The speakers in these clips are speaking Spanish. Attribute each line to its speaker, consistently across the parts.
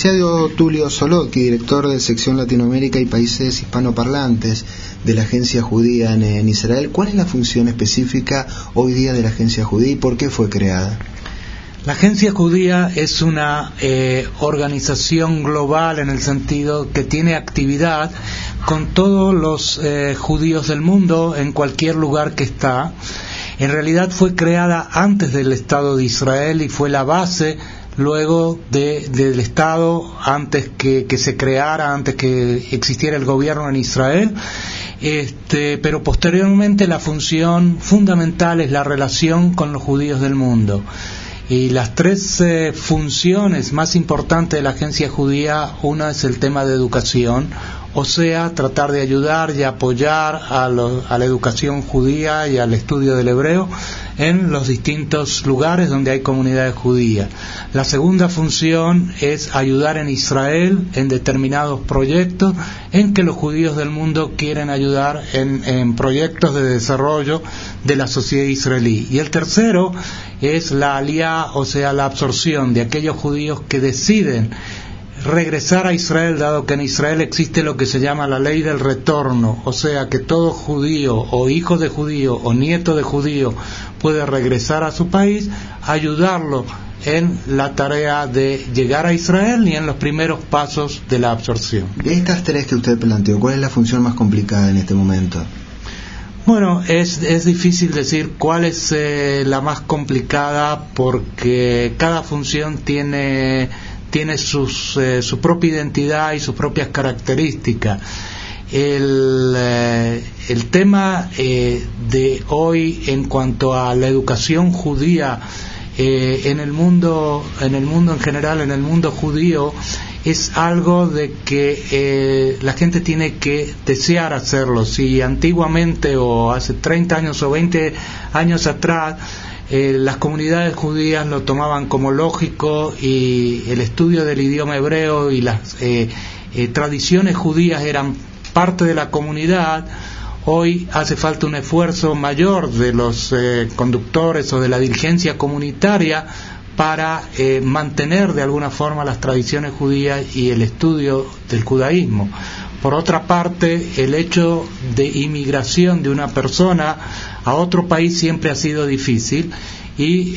Speaker 1: Licenciado Tulio Solotki, director de sección Latinoamérica y Países Hispanoparlantes de la Agencia Judía en Israel, ¿cuál es la función específica hoy día de la Agencia Judía y por qué fue creada?
Speaker 2: La Agencia Judía es una organización global en el sentido que tiene actividad con todos los judíos del mundo en cualquier lugar que está. En realidad fue creada antes del Estado de Israel y fue la base luego del Estado antes que se creara, antes que existiera el gobierno en Israel. Pero posteriormente la función fundamental es la relación con los judíos del mundo. Y las tres funciones más importantes de la Agencia Judía, una es el tema de educación, o sea, tratar de ayudar y apoyar a la educación judía y al estudio del hebreo en los distintos lugares donde hay comunidades judías. La segunda función es ayudar en Israel en determinados proyectos en que los judíos del mundo quieren ayudar en proyectos de desarrollo de la sociedad israelí. Y el tercero es la aliyá, o sea, la absorción de aquellos judíos que deciden regresar a Israel, dado que en Israel existe lo que se llama la ley del retorno, o sea que todo judío o hijo de judío o nieto de judío puede regresar a su país, ayudarlo en la tarea de llegar a Israel y en los primeros pasos de la absorción.
Speaker 1: De estas tres que usted planteó, ¿cuál es la función más complicada en este momento?
Speaker 2: Bueno, es difícil decir cuál es la más complicada porque cada función tiene su propia identidad y sus propias características. El tema de hoy en cuanto a la educación judía en el mundo en general, en el mundo judío, es algo de que la gente tiene que desear hacerlo. Si antiguamente o hace 30 años o 20 años atrás las comunidades judías lo tomaban como lógico y el estudio del idioma hebreo y las tradiciones judías eran parte de la comunidad, hoy hace falta un esfuerzo mayor de los conductores o de la dirigencia comunitaria para mantener de alguna forma las tradiciones judías y el estudio del judaísmo. Por otra parte, el hecho de inmigración de una persona a otro país siempre ha sido difícil y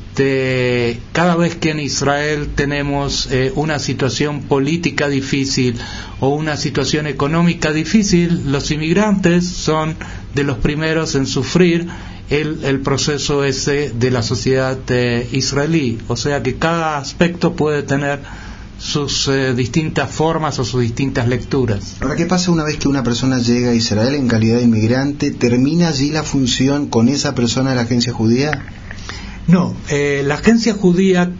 Speaker 2: cada vez que en Israel tenemos una situación política difícil o una situación económica difícil, los inmigrantes son de los primeros en sufrir el proceso ese de la sociedad israelí. O sea que cada aspecto puede tener sus distintas formas o sus distintas lecturas.
Speaker 1: Ahora, ¿qué pasa una vez que una persona llega a Israel en calidad de inmigrante? ¿Termina allí la función con esa persona de la Agencia Judía?
Speaker 2: No, la Agencia Judía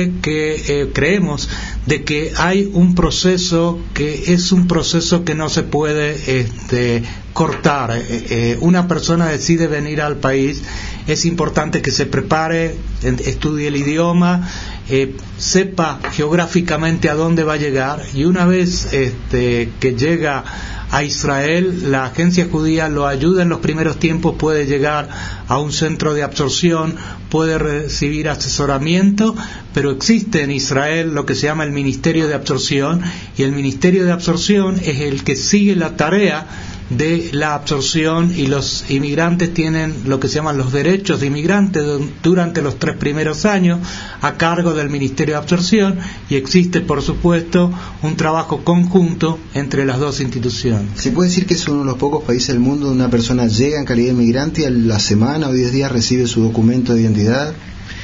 Speaker 2: creemos de que hay un proceso que es un proceso que no se puede cortar. Una persona decide venir al país, es importante que se prepare, estudie el idioma, sepa geográficamente a dónde va a llegar, y una vez que llega a Israel, la Agencia Judía lo ayuda en los primeros tiempos, puede llegar a un centro de absorción, puede recibir asesoramiento, pero existe en Israel lo que se llama el Ministerio de Absorción, y el Ministerio de Absorción es el que sigue la tarea de la absorción, y los inmigrantes tienen lo que se llaman los derechos de inmigrantes durante los 3 primeros años a cargo del Ministerio de Absorción, y existe por supuesto un trabajo conjunto entre las dos instituciones.
Speaker 1: ¿Se puede decir que es uno de los pocos países del mundo donde una persona llega en calidad de inmigrante y a la semana o 10 días recibe su documento de identidad?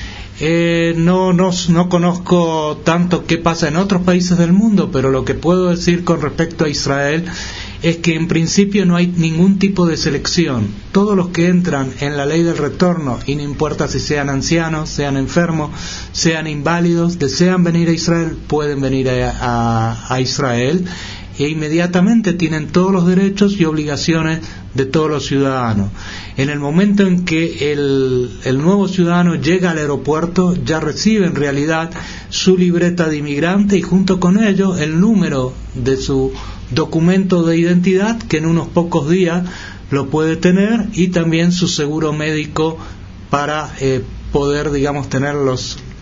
Speaker 1: No conozco tanto qué pasa en otros países del mundo, pero lo que puedo decir con respecto a Israel es que en principio no hay ningún tipo de selección. Todos los que entran en la ley del retorno, y no importa si sean ancianos, sean enfermos, sean inválidos, desean venir a Israel, pueden venir a Israel, e inmediatamente tienen todos los derechos y obligaciones de todos los ciudadanos. En el momento en que el nuevo ciudadano llega al aeropuerto, ya recibe en realidad su libreta de inmigrante y junto con ello el número de su documento de identidad, que en unos pocos días lo puede tener, y también su seguro médico para poder, digamos, tener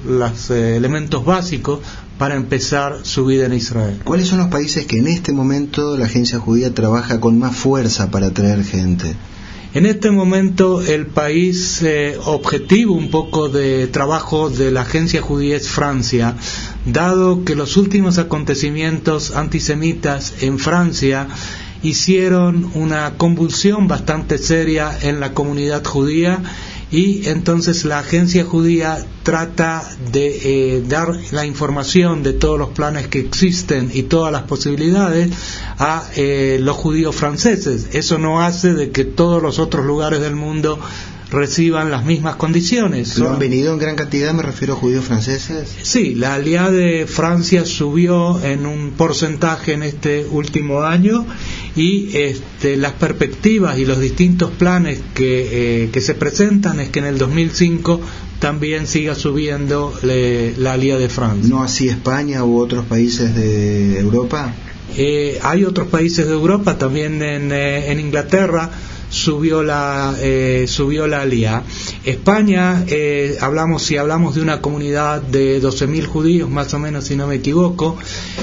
Speaker 1: los elementos básicos para empezar su vida en Israel.
Speaker 3: ¿Cuáles son los países que en este momento la agencia judía trabaja con más fuerza para atraer gente?
Speaker 1: En este momento el país objetivo un poco de trabajo de la agencia judía es Francia, dado que los últimos acontecimientos antisemitas en Francia hicieron una convulsión bastante seria en la comunidad judía, y entonces la agencia judía trata de dar la información de todos los planes que existen y todas las posibilidades a los judíos franceses. Eso no hace de que todos los otros lugares del mundo reciban las mismas condiciones.
Speaker 3: ¿Lo han venido en gran cantidad, me refiero a judíos franceses?
Speaker 1: Sí, la Aliyá de Francia subió en un porcentaje en este último año, y las perspectivas y los distintos planes que se presentan es que en el 2005 también siga subiendo la Aliyá de Francia.
Speaker 3: ¿No así España u otros países de Europa?
Speaker 1: Hay otros países de Europa, también en Inglaterra subió la Aliyá. España, si hablamos de una comunidad de 12.000 judíos, más o menos, si no me equivoco,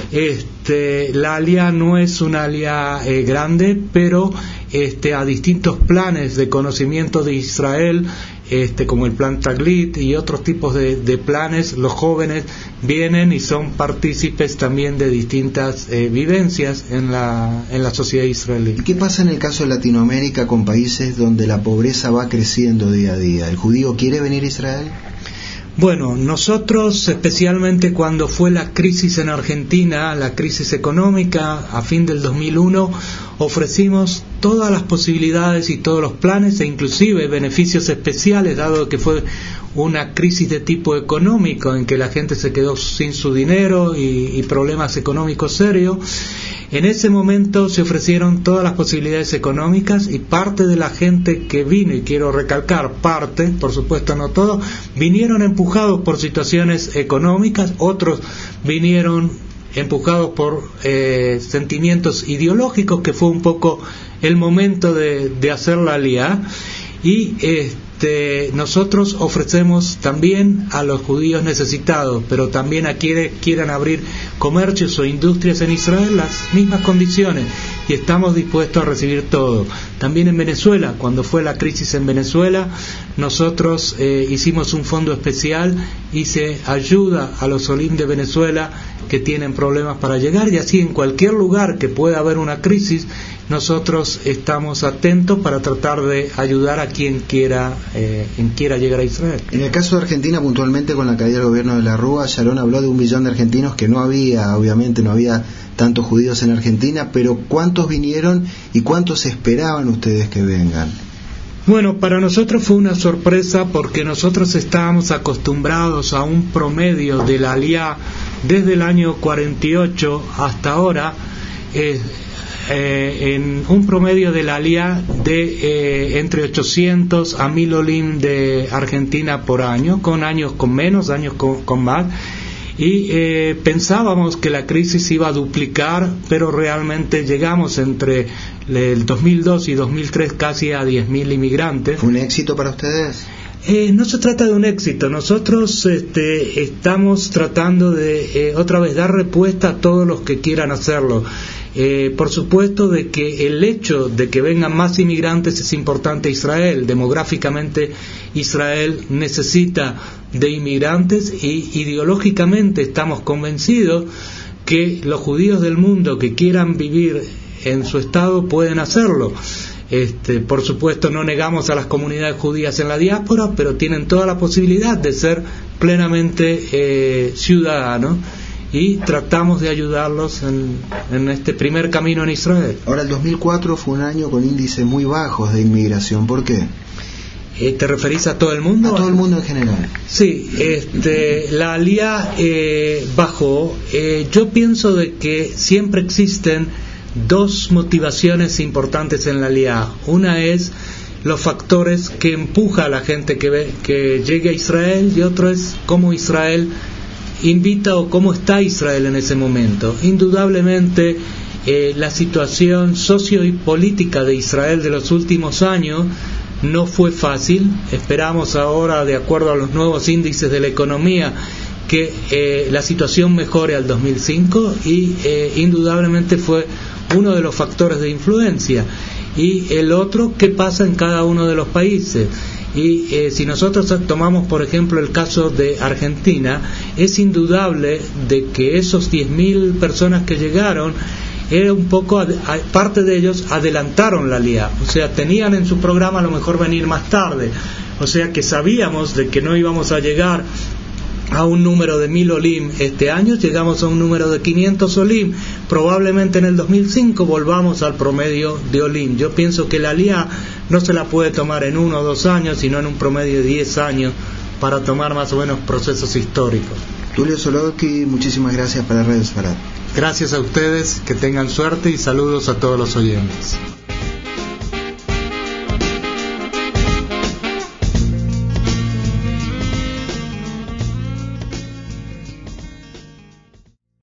Speaker 1: la Aliyá no es una Aliyá grande, pero a distintos planes de conocimiento de Israel, como el plan Taglit y otros tipos de planes, los jóvenes vienen y son partícipes también de distintas vivencias en la sociedad israelí.
Speaker 3: ¿Qué pasa en el caso de Latinoamérica con países donde la pobreza va creciendo día a día? ¿El judío quiere venir a Israel?
Speaker 1: Bueno, nosotros, especialmente cuando fue la crisis en Argentina, la crisis económica a fin del 2001, ofrecimos todas las posibilidades y todos los planes, e inclusive beneficios especiales, dado que fue una crisis de tipo económico en que la gente se quedó sin su dinero y problemas económicos serios. En ese momento se ofrecieron todas las posibilidades económicas, y parte de la gente que vino, y quiero recalcar parte, por supuesto no todo, vinieron empujados por situaciones económicas, otros vinieron empujados por sentimientos ideológicos, que fue un poco el momento de hacer la Aliyá. Y nosotros ofrecemos también a los judíos necesitados, pero también a quienes quieran abrir comercios o industrias en Israel, las mismas condiciones, y estamos dispuestos a recibir todo. También en Venezuela, cuando fue la crisis en Venezuela, nosotros hicimos un fondo especial y se ayuda a los Olim de Venezuela que tienen problemas para llegar, y así en cualquier lugar que pueda haber una crisis, nosotros estamos atentos para tratar de ayudar a quien quiera llegar a Israel.
Speaker 3: En el caso de Argentina, puntualmente con la caída del gobierno de la Rúa, Sharon habló de 1 millón de argentinos, que obviamente no había tantos judíos en Argentina, pero ¿cuántos vinieron y cuántos esperaban ustedes que vengan?
Speaker 1: Bueno, para nosotros fue una sorpresa, porque nosotros estábamos acostumbrados a un promedio de la Aliyá desde el año 48 hasta ahora, en un promedio de la Aliyá de entre 800 a 1000 Olim de Argentina por año, con años con menos, años con más, y pensábamos que la crisis iba a duplicar, pero realmente llegamos entre el 2002 y 2003 casi a 10.000 inmigrantes.
Speaker 3: ¿Fue un éxito para ustedes?
Speaker 1: No se trata de un éxito. Nosotros estamos tratando de otra vez dar respuesta a todos los que quieran hacerlo. Por supuesto de que el hecho de que vengan más inmigrantes es importante a Israel. Demográficamente Israel necesita de inmigrantes, y ideológicamente estamos convencidos que los judíos del mundo que quieran vivir en su estado pueden hacerlo. Por supuesto no negamos a las comunidades judías en la diáspora, pero tienen toda la posibilidad de ser plenamente ciudadanos, y tratamos de ayudarlos en este primer camino en Israel.
Speaker 3: Ahora, el 2004 fue un año con índices muy bajos de inmigración. ¿Por qué?
Speaker 1: ¿Te referís a todo el mundo?
Speaker 3: A todo el mundo en general.
Speaker 1: Sí, la Aliyá bajó. Yo pienso de que siempre existen dos motivaciones importantes en la Aliyá. Una es los factores que empuja a la gente que llegue a Israel, y otro es cómo Israel invita o cómo está Israel en ese momento. Indudablemente la situación socio y política de Israel de los últimos años no fue fácil. Esperamos ahora, de acuerdo a los nuevos índices de la economía, que la situación mejore al 2005 y indudablemente fue uno de los factores de influencia. Y el otro, ¿qué pasa en cada uno de los países? Y si nosotros tomamos, por ejemplo, el caso de Argentina, es indudable de que esos 10.000 personas que llegaron, era un poco, parte de ellos adelantaron la Aliyá, o sea, tenían en su programa a lo mejor venir más tarde, o sea que sabíamos de que no íbamos a llegar a un número de 1.000 olim este año, llegamos a un número de 500 olim, probablemente en el 2005 volvamos al promedio de olim. Yo pienso que la Aliyá no se la puede tomar en 1 o 2 años, sino en un promedio de 10 años para tomar más o menos procesos históricos.
Speaker 3: Tulio Solovsky, muchísimas gracias para Radio Sefarad.
Speaker 1: Gracias a ustedes, que tengan suerte y saludos a todos los oyentes.